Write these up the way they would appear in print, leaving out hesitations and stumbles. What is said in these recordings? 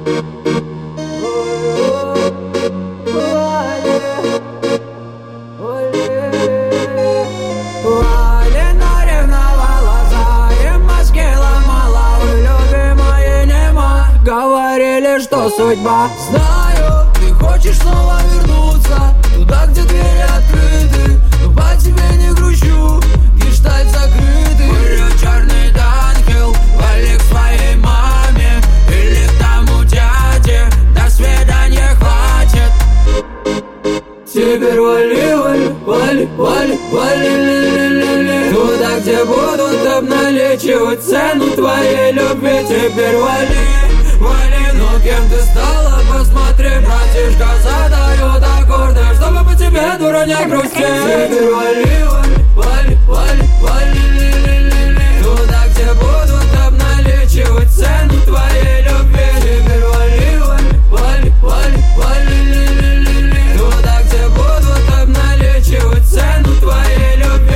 Говорили, что судьба. Знаю, ты хочешь снова вернуться туда, где двери открыты, но по тебе не грущу, гештальт закрытый. Курю черный ангел, вали к своей маме или к тому дяде, до свидания хватит. Теперь вали, вали, вали, вали, вали, ли-ли-ли-ли, туда, где будут обналичивать цену твоей любви. Теперь вали, вали, но кем ты стала, посмотри, братишка задает аккорды, чтобы по тебе, дура, не грустить. Теперь вали, вали, вали, вали, вали, ли-ли-ли-ли, туда, где будут обналичивать цену твоей любви. Теперь вали, вали, вали, вали, вали, ли-ли-ли-ли, туда, где будут обналичивать цену твоей любви.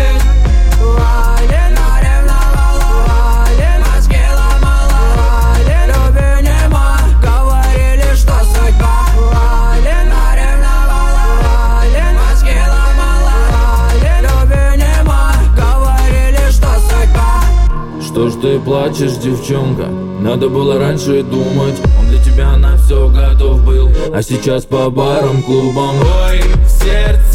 Что ж ты плачешь, девчонка? Надо было раньше думать. Он для тебя на все готов был, а сейчас по барам, клубам. Ой, в сердце